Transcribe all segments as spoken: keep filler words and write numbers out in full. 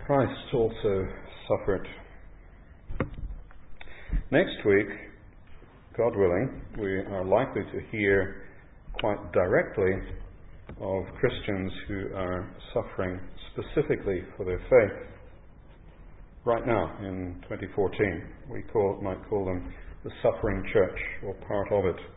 Christ also suffered. Next week, God willing, we are likely to hear quite directly of Christians who are suffering specifically for their faith. Right now, in twenty fourteen, we call, might call them the suffering church, or part of it.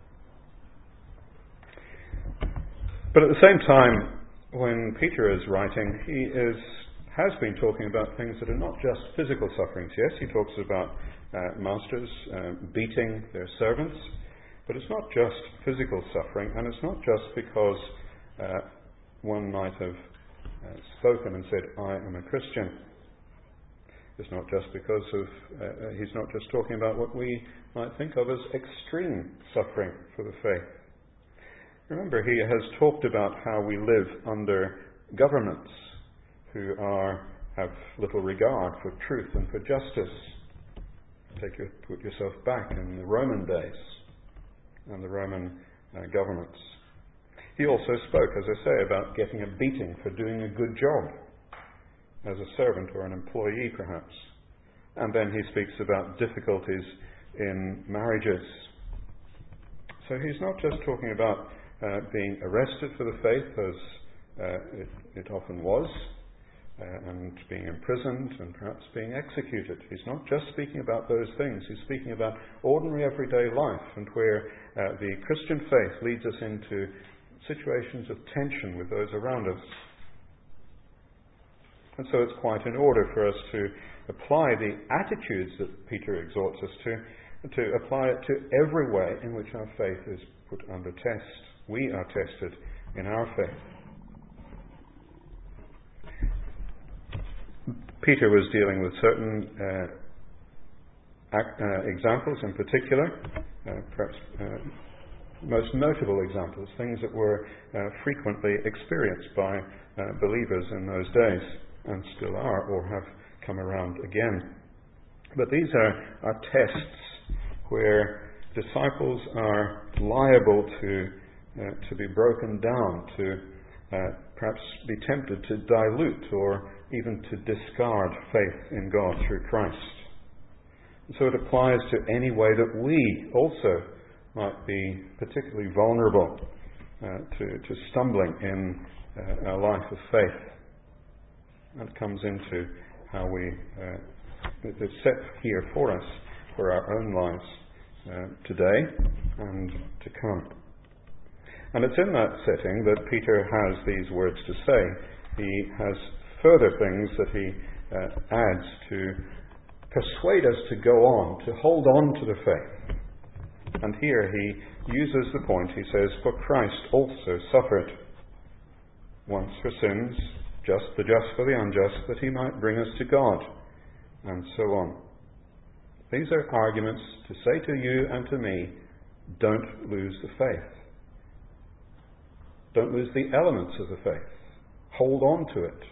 But at the same time, when Peter is writing, he is has been talking about things that are not just physical sufferings. Yes, he talks about uh, masters uh, beating their servants, but it's not just physical suffering, and it's not just because uh, one might have uh, spoken and said, I am a Christian. It's not just because of, uh, he's not just talking about what we might think of as extreme suffering for the faith. Remember, he has talked about how we live under governments who are have little regard for truth and for justice. Take your, put yourself back in the Roman days and the Roman uh, governments. He also spoke, as I say, about getting a beating for doing a good job as a servant or an employee, perhaps. And then he speaks about difficulties in marriages. So he's not just talking about uh, being arrested for the faith, as uh, it, it often was, uh, and being imprisoned and perhaps being executed. He's not just speaking about those things. He's speaking about ordinary everyday life, and where uh, the Christian faith leads us into situations of tension with those around us. And so it's quite in order for us to apply the attitudes that Peter exhorts us to, to apply it to every way in which our faith is put under test. We are tested in our faith. Peter was dealing with certain uh, ac- uh, examples in particular, uh, perhaps uh, most notable examples, things that were uh, frequently experienced by uh, believers in those days, and still are, or have come around again. But these are, are tests where disciples are liable to uh, to be broken down, to uh, perhaps be tempted to dilute or even to discard faith in God through Christ. And so it applies to any way that we also might be particularly vulnerable uh, to, to stumbling in uh, our life of faith. That comes into how we, uh, it's set here for us, for our own lives uh, today and to come. And it's in that setting that Peter has these words to say. He has further things that he uh, adds to persuade us to go on, to hold on to the faith. And here he uses the point, he says, for Christ also suffered once for sins, just the just for the unjust, that he might bring us to God, and so on. These are arguments to say to you and to me, don't lose the faith. Don't lose the elements of the faith. Hold on to it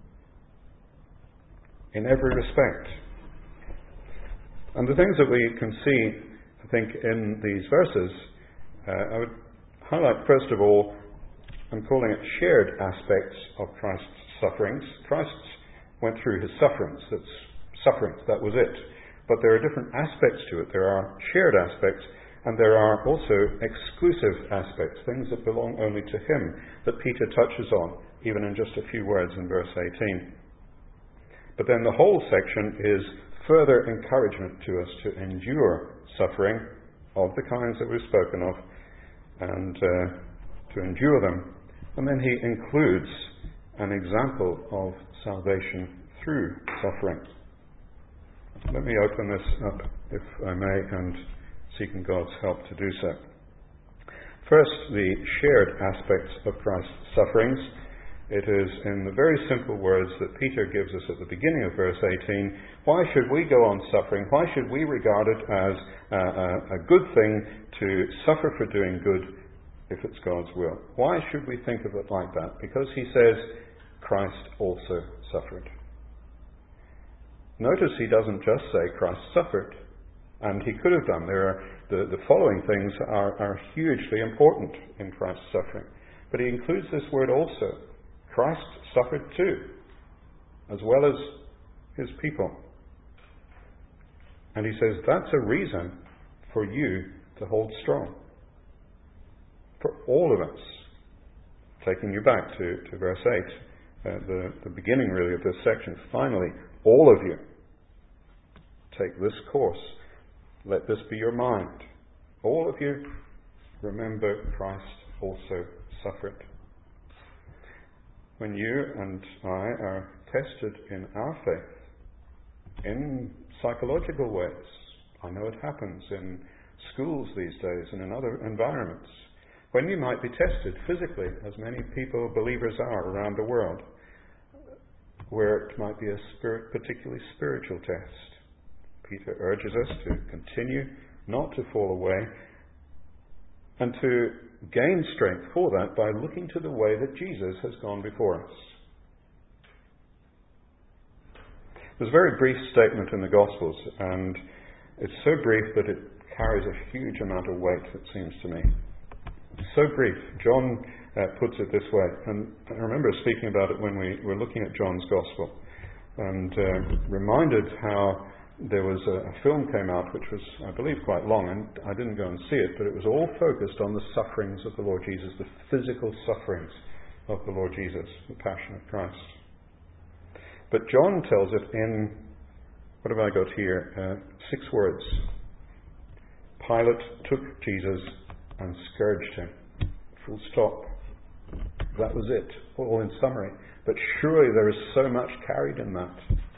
in every respect. And the things that we can see, I think, in these verses, uh, I would highlight, first of all, I'm calling it shared aspects of Christ's sufferings. Christ went through his sufferings. That's sufferings, that was it. But there are different aspects to it. There are shared aspects, and there are also exclusive aspects, things that belong only to him, that Peter touches on, even in just a few words in verse eighteen. But then the whole section is further encouragement to us to endure suffering of the kinds that we've spoken of, and uh, to endure them. And then he includes an example of salvation through suffering. Let me open this up, if I may, and seeking God's help to do so. First, the shared aspects of Christ's sufferings. It is in the very simple words that Peter gives us at the beginning of verse eighteen. Why should we go on suffering? Why should we regard it as a, a, a good thing to suffer for doing good if it's God's will? Why should we think of it like that? Because he says, Christ also suffered. Notice he doesn't just say Christ suffered, and he could have done. There are the, the following things are, are hugely important in Christ's suffering. But he includes this word also. Christ suffered too. as well as his people. And he says that's a reason for you to hold strong. For all of us. Taking you back to, to verse eight, uh, the, the beginning really of this section. Finally, all of you, take this course. Let this be your mind. All of you, remember Christ also suffered. When you and I are tested in our faith, in psychological ways, I know it happens in schools these days and in other environments, when you might be tested physically, as many people, believers are around the world, where it might be a spirit, particularly spiritual test. Peter urges us to continue, not to fall away, and to gain strength for that by looking to the way that Jesus has gone before us. There's a very brief statement in the Gospels, and it's so brief that it carries a huge amount of weight, it seems to me. So brief. John uh, puts it this way, and I remember speaking about it when we were looking at John's Gospel, and uh, reminded how there was a, a film came out which was, I believe, quite long, and I didn't go and see it, but it was all focused on the sufferings of the Lord Jesus, the physical sufferings of the Lord Jesus, the Passion of Christ. But John tells it in, what have I got here, uh, six words. Pilate took Jesus and scourged him. Full stop. That was it, all in summary. But surely there is so much carried in that.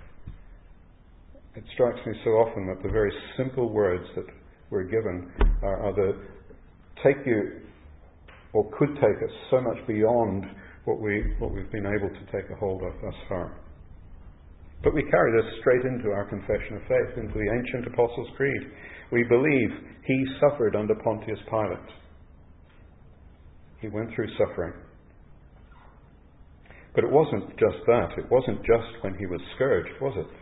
It strikes me so often that the very simple words that we're given are, are the take you, or could take us so much beyond what, we, what we've been able to take a hold of thus far. But we carry this straight into our confession of faith, into the ancient Apostles' Creed. We believe he suffered under Pontius Pilate. He went through suffering. But it wasn't just that. It wasn't just when he was scourged, was it?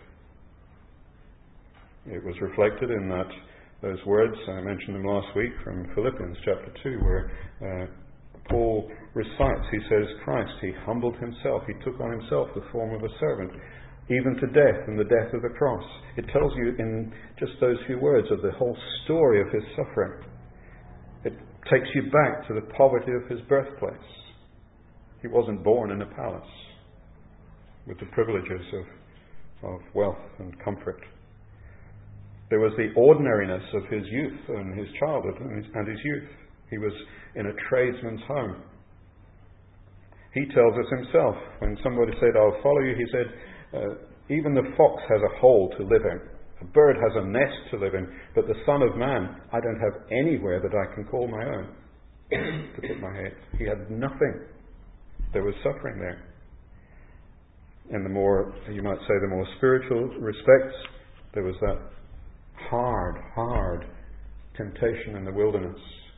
It was reflected in that those words, I mentioned them last week from Philippians chapter two, where uh, Paul recites, he says, Christ, he humbled himself. He took on himself the form of a servant, even to death and the death of the cross. It tells you in just those few words of the whole story of his suffering. It takes you back to the poverty of his birthplace. He wasn't born in a palace with the privileges of, of wealth and comfort. There was the ordinariness of his youth and his childhood and his, and his youth. He was in a tradesman's home. He tells us himself, when somebody said, I'll follow you, he said, uh, even the fox has a hole to live in. A bird has a nest to live in. But the Son of Man, I don't have anywhere that I can call my own to put my head. He had nothing. There was suffering there. In the more, you might say, the more spiritual respects, there was that hard, hard temptation in the wilderness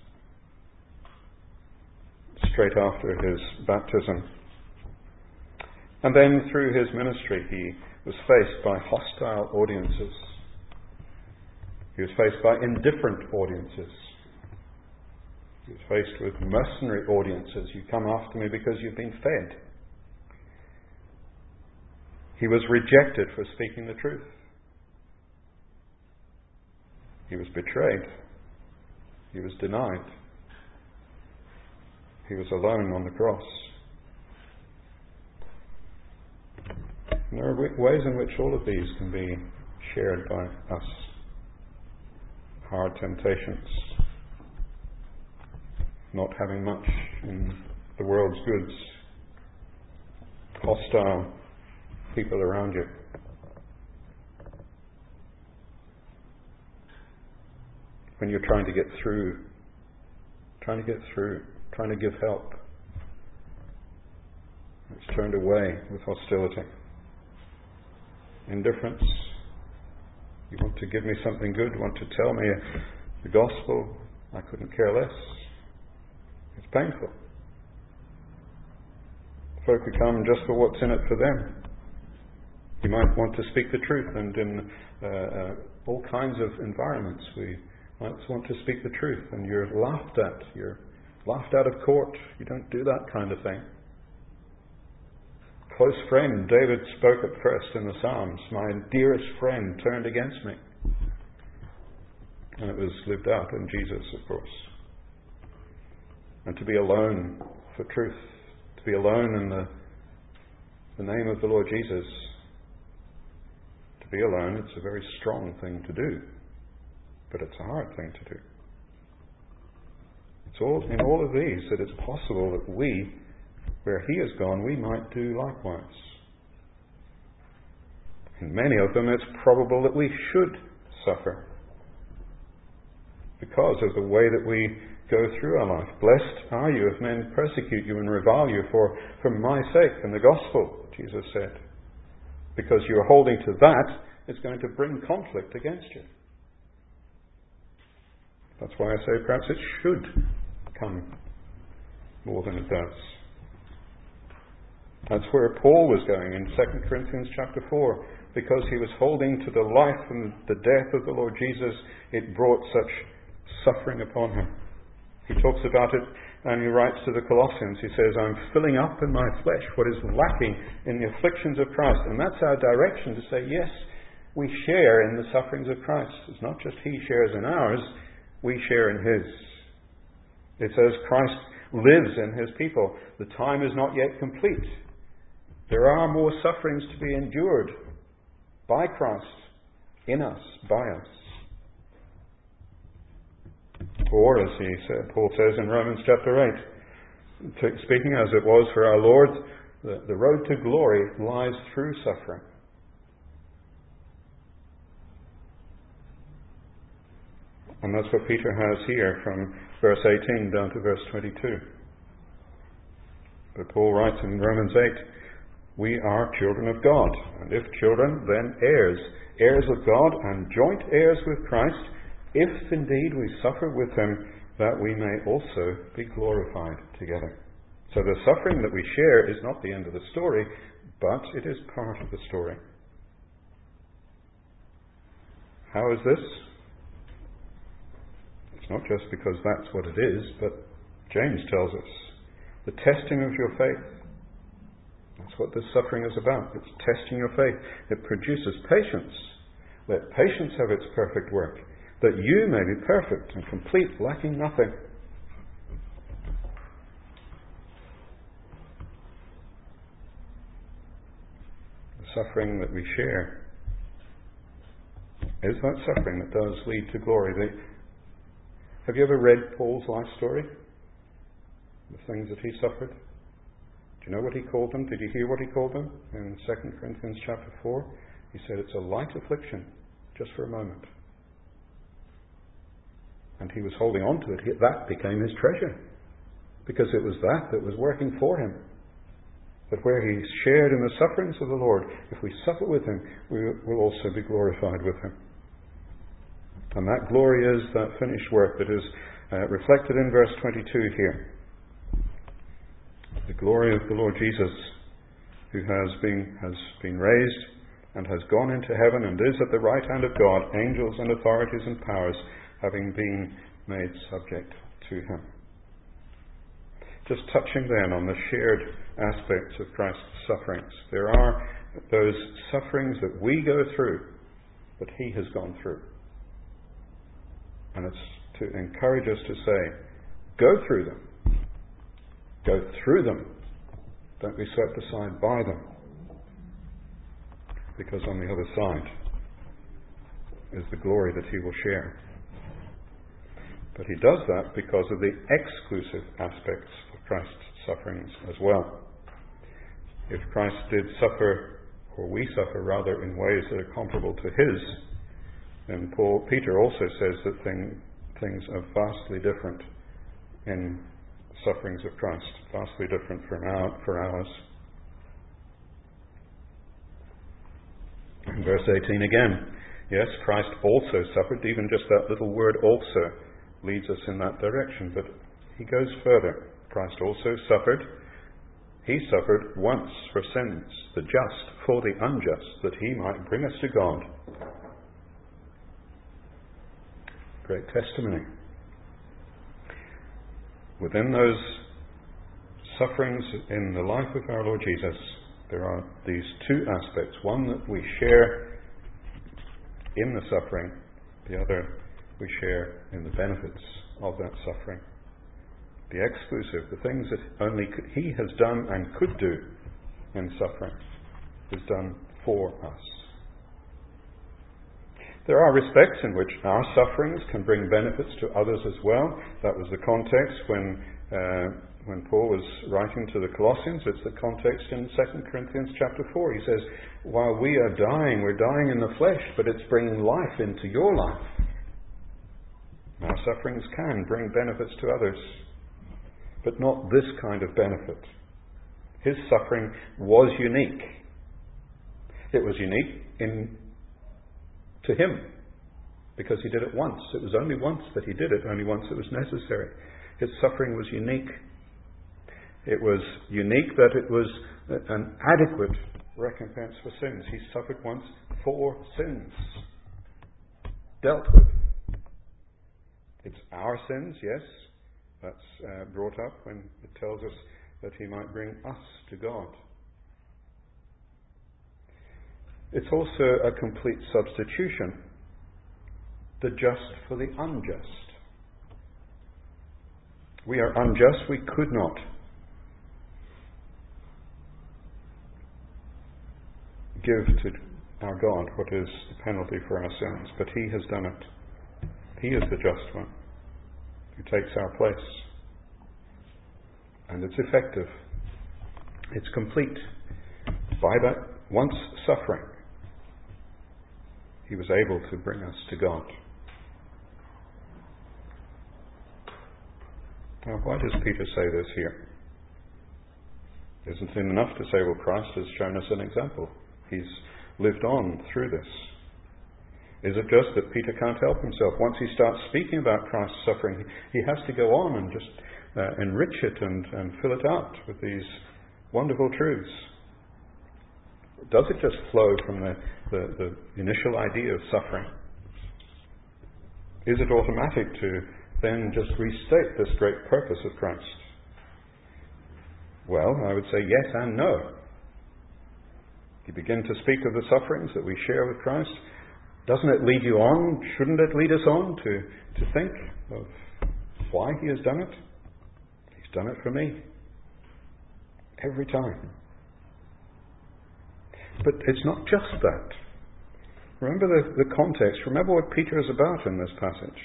straight after his baptism. And then through his ministry he was faced by hostile audiences. He was faced by indifferent audiences. He was faced with mercenary audiences. You come after me because you've been fed. He was rejected for speaking the truth. He was betrayed. He was denied. He was alone on the cross. And there are ways in which all of these can be shared by us. Hard temptations. Not having much in the world's goods. Hostile people around you. When you're trying to get through, trying to get through, trying to give help, it's turned away with hostility. Indifference. You want to give me something good, you want to tell me the gospel, I couldn't care less. It's painful. Folk who come just for what's in it for them. You might want to speak the truth, and in uh, uh, all kinds of environments we might want to speak the truth, and you're laughed at. You're laughed out of court. You don't do that kind of thing. close friend, David spoke at first in the Psalms, my dearest friend turned against me. And it was lived out in Jesus, of course. And to be alone for truth, to be alone in the, the name of the Lord Jesus, to be alone, it's a very strong thing to do, but it's a hard thing to do. It's all in all of these that it's possible that we, where He has gone, we might do likewise. In many of them, it's probable that we should suffer because of the way that we go through our life. Blessed are you if men persecute you and revile you for, for my sake and the gospel, Jesus said. Because you're holding to that, it's going to bring conflict against you. That's why I say perhaps it should come more than it does. That's where Paul was going in Second Corinthians chapter four. Because he was holding to the life and the death of the Lord Jesus, it brought such suffering upon him. He talks about it and he writes to the Colossians. He says, I'm filling up in my flesh what is lacking in the afflictions of Christ. And that's our direction, to say, yes, we share in the sufferings of Christ. It's not just He shares in ours, we share in His. It says Christ lives in His people. The time is not yet complete. There are more sufferings to be endured by Christ, in us, by us. Or, as he said, Paul says in Romans chapter eight, speaking as it was for our Lord, the, the road to glory lies through suffering. And that's what Peter has here from verse eighteen down to verse twenty-two. But Paul writes in Romans eight, we are children of God, and if children, then heirs, heirs of God and joint heirs with Christ, if indeed we suffer with Him, that we may also be glorified together. So the suffering that we share is not the end of the story, but it is part of the story. How is this? It's not just because that's what it is, but James tells us, the testing of your faith. That's what this suffering is about. It's testing your faith. It produces patience. Let patience have its perfect work, that you may be perfect and complete, lacking nothing. The suffering that we share is that suffering that does lead to glory. The, have you ever read Paul's life story? The things that he suffered? Do you know what he called them? Did you hear what he called them? In Second Corinthians chapter four, he said it's a light affliction, just for a moment. And he was holding on to it. That became his treasure, because it was that that was working for him. That where he shared in the sufferings of the Lord, if we suffer with Him, we will also be glorified with Him. And that glory is that finished work that is uh, reflected in verse twenty-two here. The glory of the Lord Jesus, who has been, has been raised and has gone into heaven and is at the right hand of God, angels and authorities and powers having been made subject to Him. Just touching then on the shared aspects of Christ's sufferings. There are those sufferings that we go through, that He has gone through. And it's to encourage us to say, go through them. Go through them. Don't be swept aside by them. Because on the other side is the glory that He will share. But He does that because of the exclusive aspects of Christ's sufferings as well. If Christ did suffer, or we suffer rather, in ways that are comparable to His, then Paul, Peter also says that thing, things are vastly different in sufferings of Christ, vastly different from our, for ours. In verse eighteen again, yes, Christ also suffered. Even just that little word also leads us in that direction, but he goes further. Christ also suffered. He suffered once for sins, the just for the unjust, that He might bring us to God. Great testimony. Within those sufferings in the life of our Lord Jesus, there are these two aspects. One, that we share in the suffering. The other, we share in the benefits of that suffering. The exclusive, the things that only He has done and could do in suffering, is done for us. There are respects in which our sufferings can bring benefits to others as well. That was the context when uh, when Paul was writing to the Colossians. It's the context in Second Corinthians chapter four. He says, while we are dying, we're dying in the flesh, but it's bringing life into your life. Our sufferings can bring benefits to others, but not this kind of benefit. His suffering was unique. It was unique in to him because he did it once. It was only once that he did it, only once it was necessary. His suffering was unique. It was unique that it was an adequate recompense for sins. He suffered once for sins, dealt with. It's our sins, yes. That's uh, brought up when it tells us that he might bring us to God. It's also a complete substitution, the just for the unjust. We are unjust, we could not give to our God what is the penalty for our sins, but he has done it. He is the just one who takes our place. And it's effective. It's complete. By that once suffering, he was able to bring us to God. Now, why does Peter say this here? Isn't it enough to say, well, Christ has shown us an example. He's lived on through this. Is it just that Peter can't help himself? Once he starts speaking about Christ's suffering, he has to go on and just uh, enrich it and, and fill it out with these wonderful truths. Does it just flow from the, the, the initial idea of suffering? Is it automatic to then just restate this great purpose of Christ? Well, I would say yes and no. You begin to speak of the sufferings that we share with Christ. Doesn't it lead you on? Shouldn't it lead us on to, to think of why he has done it? He's done it for me. Every time. But it's not just that. Remember the, the context. Remember what Peter is about in this passage.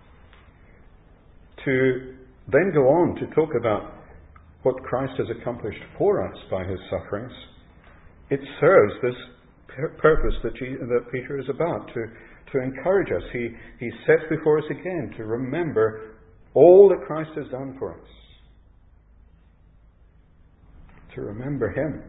To then go on to talk about what Christ has accomplished for us by his sufferings, it serves this pur- purpose that, G- that Peter is about, to, to encourage us. He, he sets before us again to remember all that Christ has done for us. To remember him.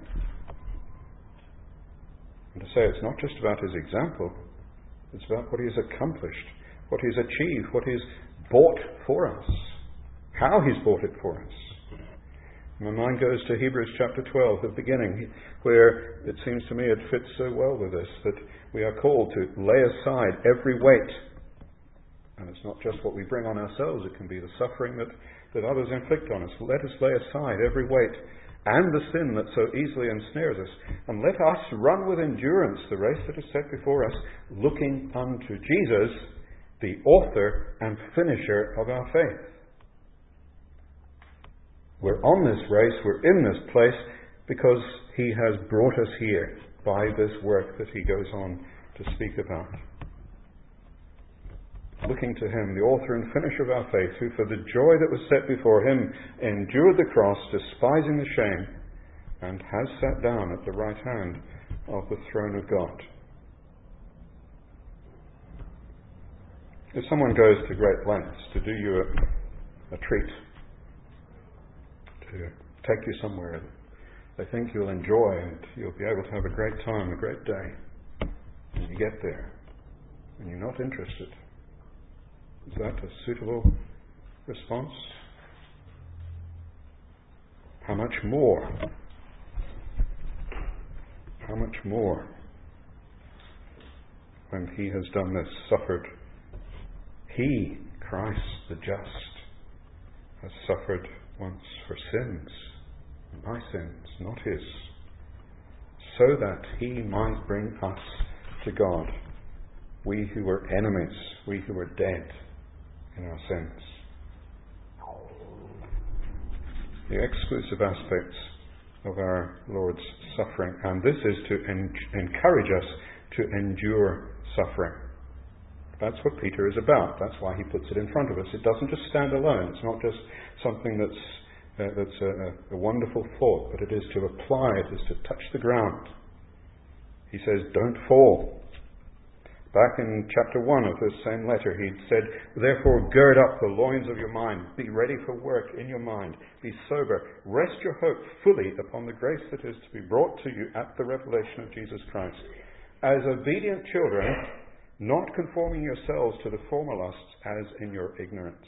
And to say it's not just about his example, it's about what he has accomplished, what he's achieved, what he's bought for us, how he's bought it for us. My mind goes to Hebrews chapter twelve, the beginning, where it seems to me it fits so well with this, that we are called to lay aside every weight. And it's not just what we bring on ourselves, it can be the suffering that, that others inflict on us. Let us lay aside every weight and the sin that so easily ensnares us, and let us run with endurance the race that is set before us, looking unto Jesus, the author and finisher of our faith. We're on this race, we're in this place, because he has brought us here by this work that he goes on to speak about. Looking to him, the author and finisher of our faith, who for the joy that was set before him endured the cross, despising the shame, and has sat down at the right hand of the throne of God. If someone goes to great lengths to do you a, a treat, to take you somewhere they think you'll enjoy and you'll be able to have a great time, a great day, and you get there and you're not interested, is that a suitable response? How much more? How much more when he has done this, suffered? He, Christ the just, has suffered once for sins, my sins, not his. so that he might bring us to God, we who were enemies, we who were dead in our sins. The exclusive aspects of our Lord's suffering, and this is to en- encourage us to endure suffering. That's what Peter is about. That's why he puts it in front of us. It doesn't just stand alone. It's not just something that's uh, that's a, a wonderful thought, but it is to apply. It is to touch the ground. He says, don't fall. Back in chapter one of this same letter, he said, therefore gird up the loins of your mind. Be ready for work in your mind. Be sober. Rest your hope fully upon the grace that is to be brought to you at the revelation of Jesus Christ. As obedient children, not conforming yourselves to the former lusts as in your ignorance.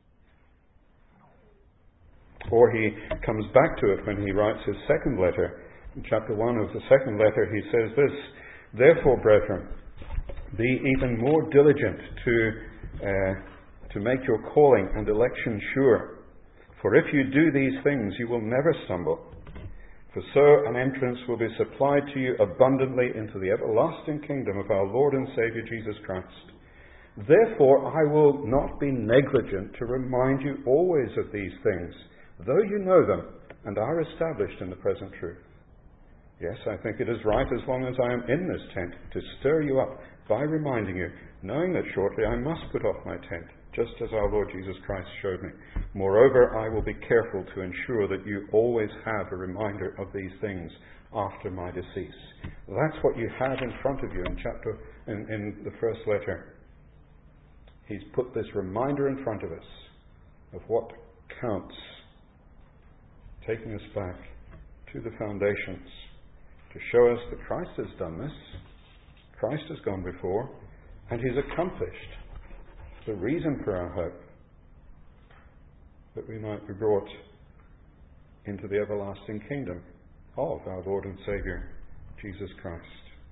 Or he comes back to it when he writes his second letter. In chapter one of the second letter, he says this, therefore, brethren, be even more diligent to uh, to make your calling and election sure. For if you do these things, you will never stumble. For so an entrance will be supplied to you abundantly into the everlasting kingdom of our Lord and Saviour Jesus Christ. Therefore I will not be negligent to remind you always of these things, though you know them and are established in the present truth. Yes, I think it is right, as long as I am in this tent, to stir you up by reminding you, knowing that shortly I must put off my tent, just as our Lord Jesus Christ showed me. Moreover, I will be careful to ensure that you always have a reminder of these things after my decease. That's what you have in front of you in chapter in, in the first letter. He's put this reminder in front of us of what counts, taking us back to the foundations to show us that Christ has done this. Christ has gone before, and he's accomplished the reason for our hope, that we might be brought into the everlasting kingdom of our Lord and Saviour, Jesus Christ.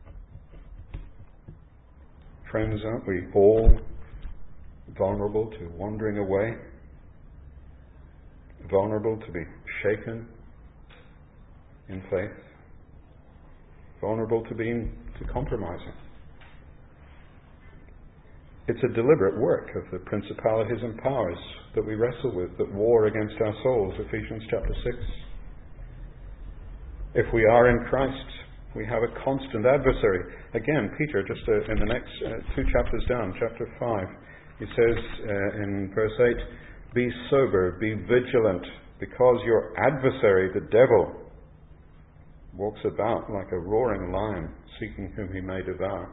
Friends, aren't we all vulnerable to wandering away? Vulnerable to be shaken in faith? Vulnerable to being to compromising? It's a deliberate work of the principalities and powers that we wrestle with, that war against our souls, Ephesians chapter six. If we are in Christ, we have a constant adversary. Again, Peter, just uh, in the next uh, two chapters down, chapter five, he says uh, in verse eight, be sober, be vigilant, because your adversary, the devil, walks about like a roaring lion, seeking whom he may devour.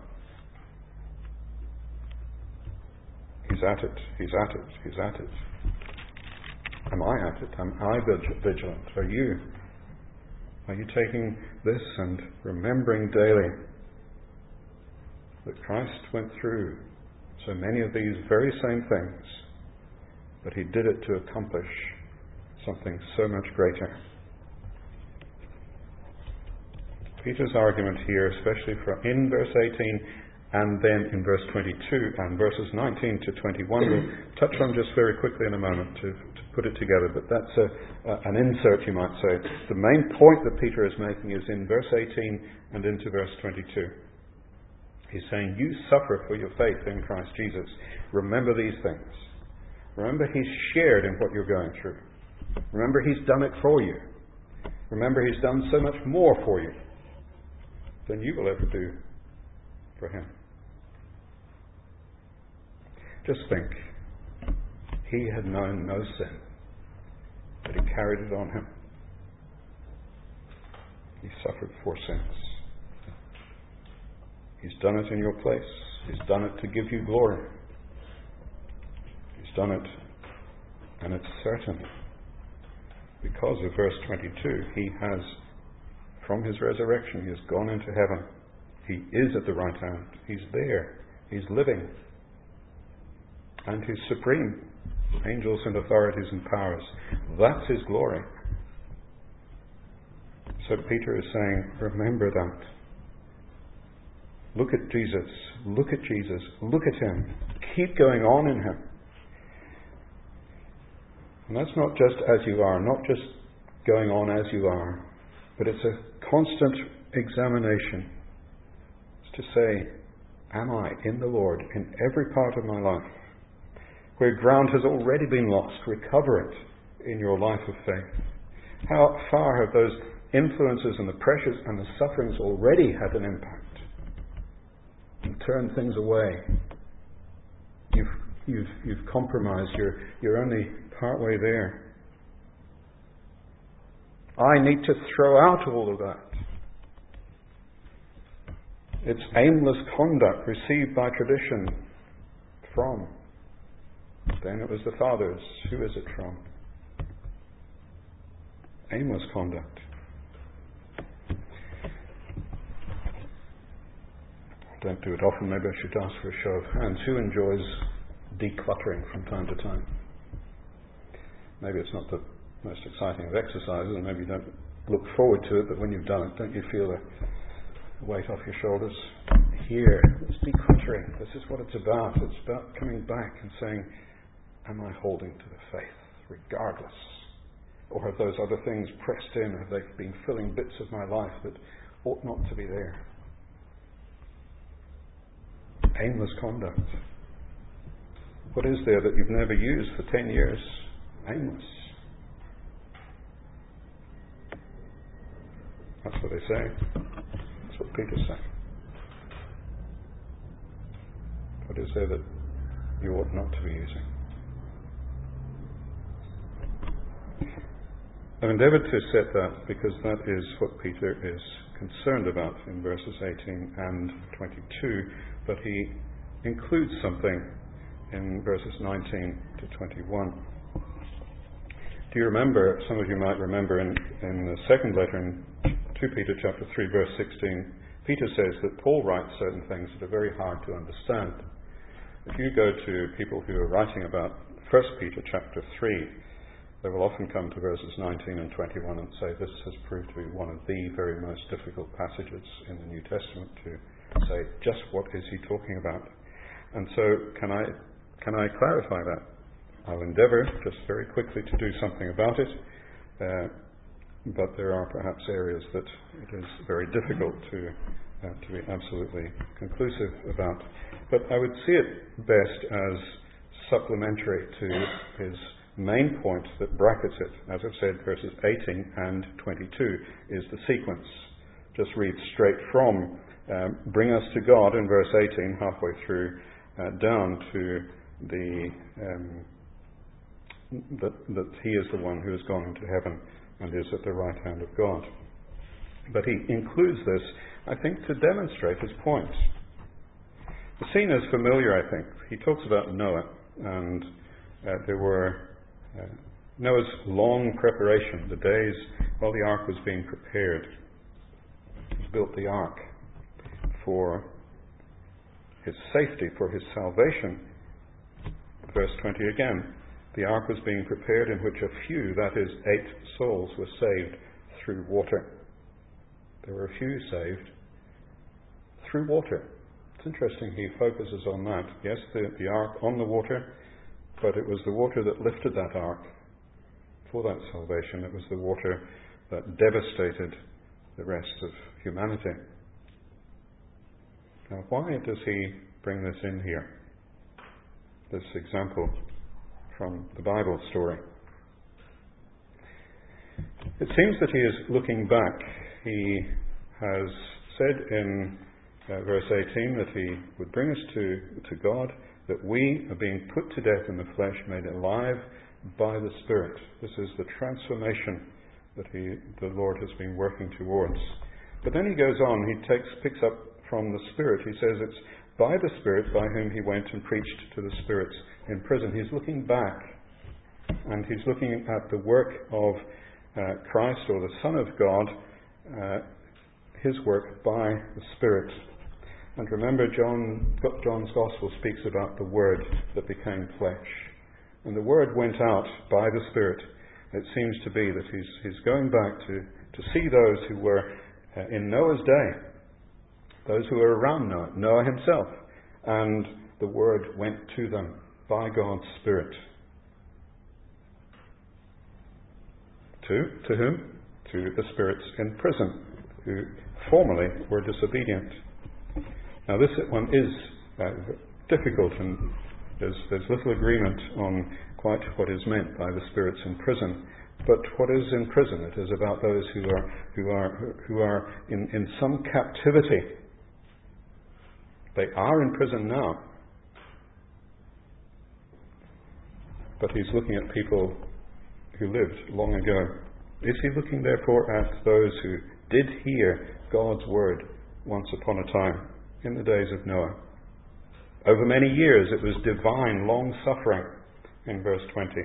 He's at it, he's at it, he's at it. Am I at it? Am I vigilant? Are you? Are you taking this and remembering daily that Christ went through so many of these very same things, but he did it to accomplish something so much greater? Peter's argument here, especially for in verse eighteen and then in verse twenty-two and verses nineteen to twenty-one, we'll touch on just very quickly in a moment to, to put it together, but that's a, a, an insert, you might say. The main point that Peter is making is in verse eighteen and into verse twenty-two. He's saying, you suffer for your faith in Christ Jesus. Remember these things. Remember he's shared in what you're going through. Remember he's done it for you. Remember he's done so much more for you than you will ever do for him. Just think, he had known no sin, but he carried it on him. He suffered for sins. He's done it in your place. He's done it to give you glory. He's done it, and it's certain. Because of verse twenty-two, he has, from his resurrection, he has gone into heaven. He is at the right hand. He's there. He's living. And he's supreme. Angels and authorities and powers. That's his glory. So Peter is saying, remember that. Look at Jesus. Look at Jesus. Look at him. Keep going on in him. And that's not just as you are, not just going on as you are, but it's a constant examination is to say, am I in the Lord in every part of my life? Where ground has already been lost, recover it in your life of faith. How far have those influences and the pressures and the sufferings already had an impact? You turn things away. You've, you've, you've compromised. You're, you're only partway there. I need to throw out all of that. It's aimless conduct received by tradition from. Then it was the fathers. Who is it from? Aimless conduct. Don't do it often. Maybe I should ask for a show of hands. Who enjoys decluttering from time to time? Maybe it's not the most exciting of exercises, and maybe you don't look forward to it, but when you've done it, don't you feel a weight off your shoulders? Here, it's decluttering. This is what it's about. It's about coming back and saying, am I holding to the faith, regardless? Or have those other things pressed in? Have they been filling bits of my life that ought not to be there? Aimless conduct. What is there that you've never used for ten years? Aimless. That's what they say. That's what Peter's saying. What is there that you ought not to be using? I've endeavoured to set that because that is what Peter is concerned about in verses eighteen and twenty-two, but he includes something in verses nineteen to twenty-one. Do you remember, some of you might remember in, in the second letter in Second Peter chapter three verse sixteen, Peter says that Paul writes certain things that are very hard to understand. If you go to people who are writing about First Peter chapter three, they will often come to verses nineteen and twenty-one and say this has proved to be one of the very most difficult passages in the New Testament to say just what is he talking about. And so can I can I clarify that? I'll endeavour just very quickly to do something about it, uh, but there are perhaps areas that it is very difficult to uh, to be absolutely conclusive about. But I would see it best as supplementary to his main point that brackets it. As I've said, verses eighteen and twenty-two is the sequence. Just read straight from um, bring us to God in verse eighteen, halfway through, uh, down to the um, that, that he is the one who has gone into heaven and is at the right hand of God. But he includes this, I think, to demonstrate his point. The scene is familiar, I think. He talks about Noah, and uh, there were uh, Noah's long preparation, the days while the ark was being prepared. He built the ark for his safety, for his salvation. Verse twenty again. The ark was being prepared in which a few, that is, eight souls, were saved through water. There were a few saved through water. It's interesting he focuses on that. Yes, the, the ark on the water, but it was the water that lifted that ark for that salvation. It was the water that devastated the rest of humanity. Now, why does he bring this in here? This example from the Bible story. It seems that he is looking back. He has said in uh, verse eighteen that he would bring us to, to God, that we are being put to death in the flesh, made alive by the Spirit. This is the transformation that he, the Lord has been working towards. But then he goes on, he takes picks up from the Spirit. He says it's by the Spirit by whom he went and preached to the spirits in prison. He's looking back, and he's looking at the work of uh, Christ, or the Son of God, uh, his work by the Spirit. And remember, John, John's Gospel speaks about the Word that became flesh. And the Word went out by the Spirit. It seems to be that he's, he's going back to, to see those who were uh, in Noah's day, those who were around Noah, Noah himself, and the Word went to them by God's Spirit. To, to whom? To the spirits in prison, who formerly were disobedient. Now this one is uh, difficult, and there's, there's little agreement on quite what is meant by the spirits in prison. But what is in prison? It is about those who are who are who are in, in some captivity. They are in prison now. But he's looking at people who lived long ago. Is he looking therefore at those who did hear God's word once upon a time, in the days of Noah? Over many years it was divine long suffering in verse twenty.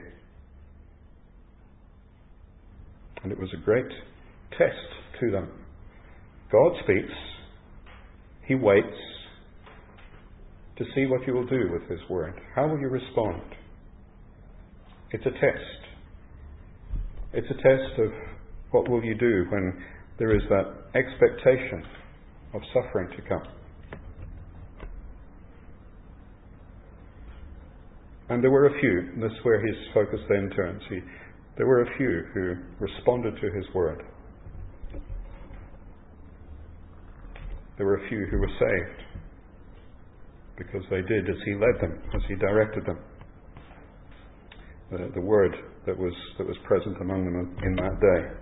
And it was a great test to them. God speaks. He waits to see what you will do with his word. How will you respond? It's a test. It's a test of what will you do when there is that expectation of suffering to come. And there were a few, and this is where his focus then turns. He, there were a few who responded to his word. There were a few who were saved because they did as he led them, as he directed them. The, the word that was that was present among them in that day.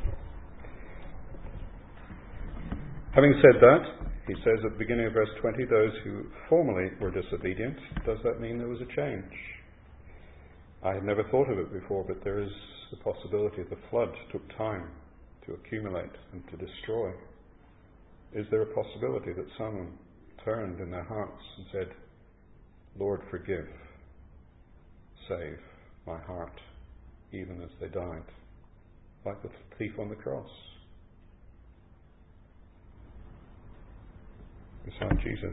Having said that, he says at the beginning of verse twenty, those who formerly were disobedient. Does that mean there was a change? I had never thought of it before, but there is the possibility the flood took time to accumulate and to destroy. Is there a possibility that someone turned in their hearts and said, Lord, forgive, save my heart, even as they died, like the thief on the cross, beside Jesus?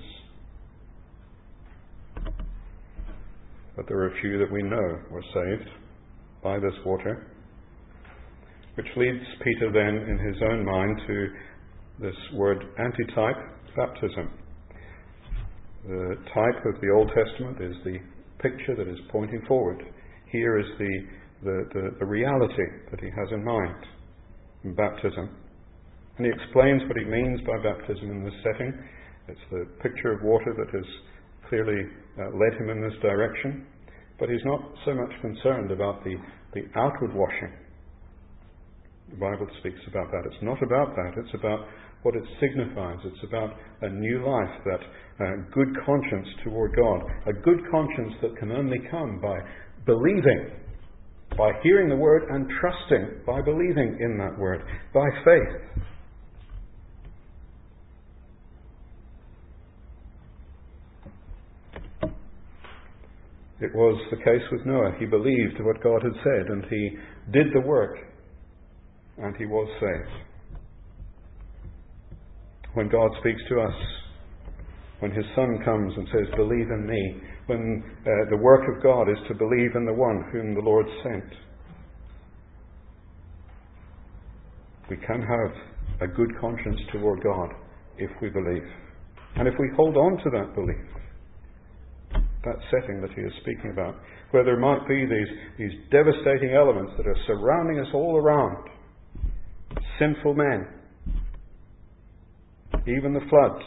But there are a few that we know were saved by this water, which leads Peter then in his own mind to this word antitype, baptism. The type of the Old Testament is the picture that is pointing forward. Here is the, the, the, the reality that he has in mind in baptism. And he explains what he means by baptism in this setting. It's the picture of water that has clearly uh, led him in this direction. But he's not so much concerned about the, the outward washing. The Bible speaks about that. It's not about that. It's about what it signifies. It's about a new life, that uh, good conscience toward God. A good conscience that can only come by believing, by hearing the word and trusting, by believing in that word, by faith. It was the case with Noah. He believed what God had said, and he did the work, and he was saved. When God speaks to us, when his Son comes and says, believe in me, when uh, the work of God is to believe in the one whom the Lord sent, we can have a good conscience toward God if we believe. And if we hold on to that belief, that setting that he is speaking about, where there might be these, these devastating elements that are surrounding us all around, sinful men, even the floods,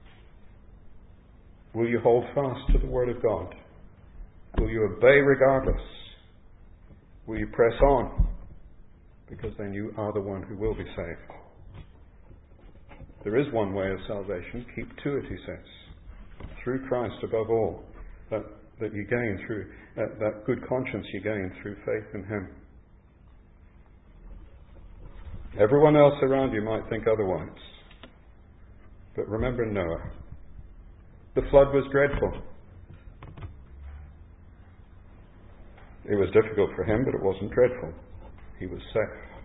will you hold fast to the word of God? Will you obey regardless? Will you press on? Because then you are the one who will be saved. There is one way of salvation. Keep to it, he says. Through Christ above all. That, that you gain through, that, that good conscience you gain through faith in him. Everyone else around you might think otherwise. But remember Noah. The flood was dreadful. It was difficult for him, but it wasn't dreadful. He was safe.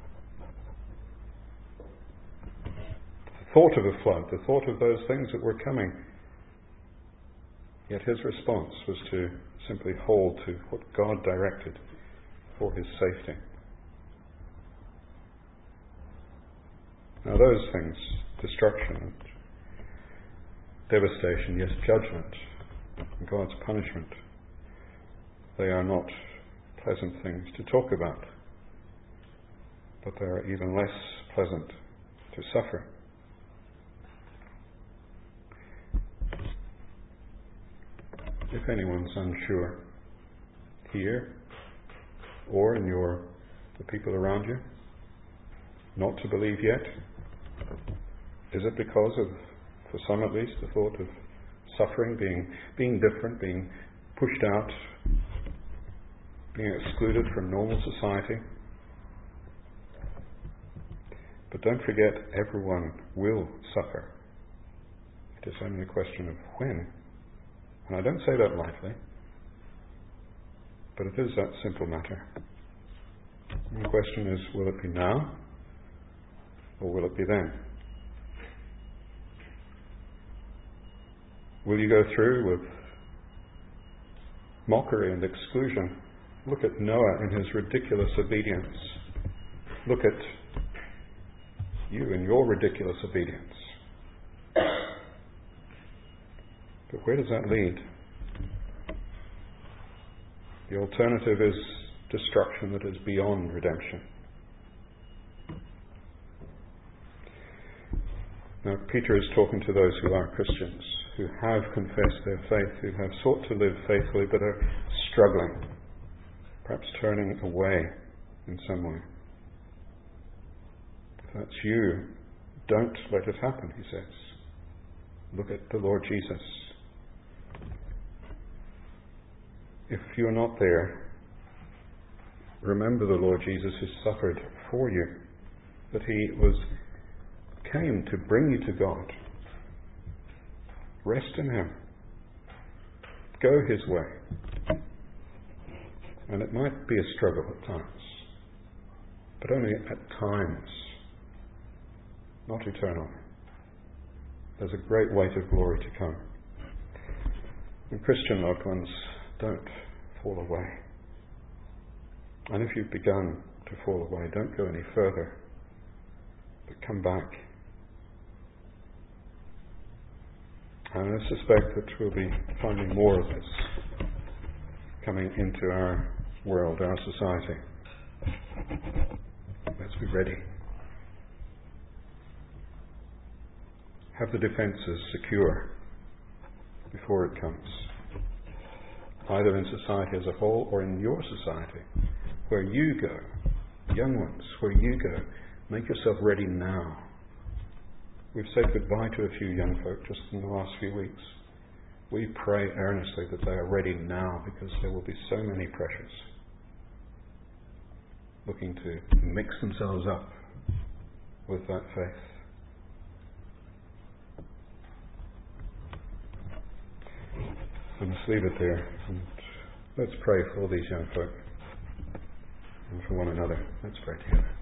The thought of a flood, the thought of those things that were coming, yet his response was to simply hold to what God directed for his safety. Now those things, destruction and devastation, yes, judgment, and God's punishment, they are not pleasant things to talk about, but they are even less pleasant to suffer. if anyone's unsure here or in your the people around you, not to believe yet? Is it because of, for some at least, the thought of suffering, being being different, being pushed out, being excluded from normal society? But don't forget, everyone will suffer. It is only a question of when. And I don't say that lightly, but it is that simple matter. And the question is, will it be now, or will it be then? Will you go through with mockery and exclusion? Look at Noah and his ridiculous obedience. Look at you and your ridiculous obedience. But where does that lead? The alternative is destruction that is beyond redemption. Now, Peter is talking to those who are Christians, who have confessed their faith, who have sought to live faithfully but are struggling, perhaps turning away in some way. If that's you, don't let it happen, he says. Look at the Lord Jesus. If you're not there, remember the Lord Jesus who suffered for you, that he was came to bring you to God. Rest in him. Go his way. And it might be a struggle at times, but only at times, not eternally. There's a great weight of glory to come. And Christian loved ones, don't fall away. And if you've begun to fall away, don't go any further, but come back. And I suspect that we'll be finding more of this coming into our world, our society. Let's be ready. Have the defences secure before it comes, either in society as a whole or in your society, where you go, young ones, where you go. Make yourself ready now. We've said goodbye to a few young folk just in the last few weeks. We pray earnestly that they are ready now, because there will be so many pressures looking to mix themselves up with that faith. So let's leave it there, and let's pray for all these young folk and for one another. Let's pray together.